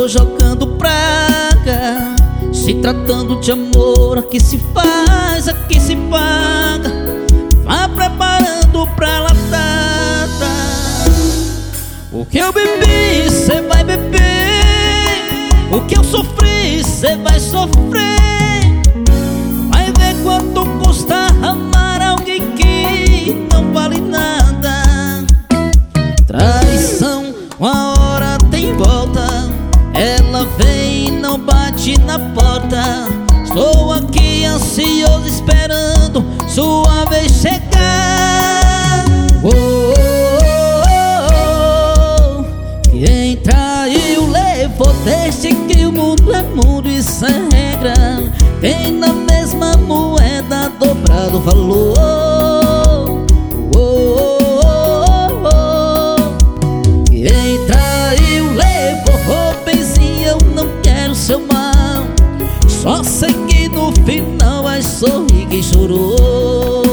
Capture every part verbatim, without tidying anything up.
tô jogando praga. Se tratando de amor, aqui se faz, aqui se paga. Vá preparando pra latada. O que eu bebi, cê vai beber. O que eu sofri, cê vai sofrer. Vai ver quanto custa amar alguém que não vale nada. Traição, uma hora tem volta. Ela vem e não bate na porta. Estou aqui ansioso esperando sua vez chegar. Oh, oh, oh, oh. Quem traiu levou, deixe que o mundo é mundo e sem regra. Tem na mesma moeda dobrado o valor. Oh, oh, oh, oh. Quem traiu levou, benzinho, eu não quero seu mal. Só sei que no final vai sorrir quem chorou.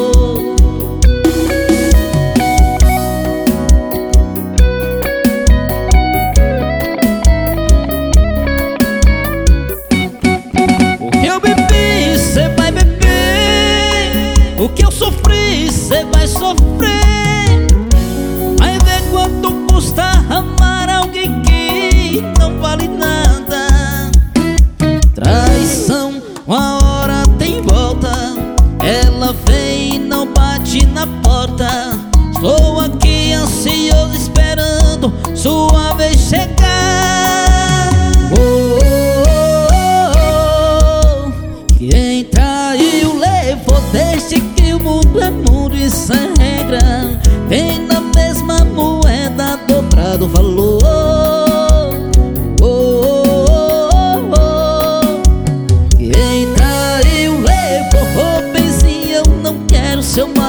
O que eu bebi, cê vai beber. O que eu sofri, cê vai sofrer. Vai ver quanto custa amar alguém que não vale nada. Traição, uma hora tem volta. Ela vem e não bate na porta. Estou aqui ansioso esperando sua vez chegar. Oh, oh, oh, oh. Quem traiu levou, deixe que o mundo é mundo e sem regra. Tem na mesma moeda dobrado o valor. Seu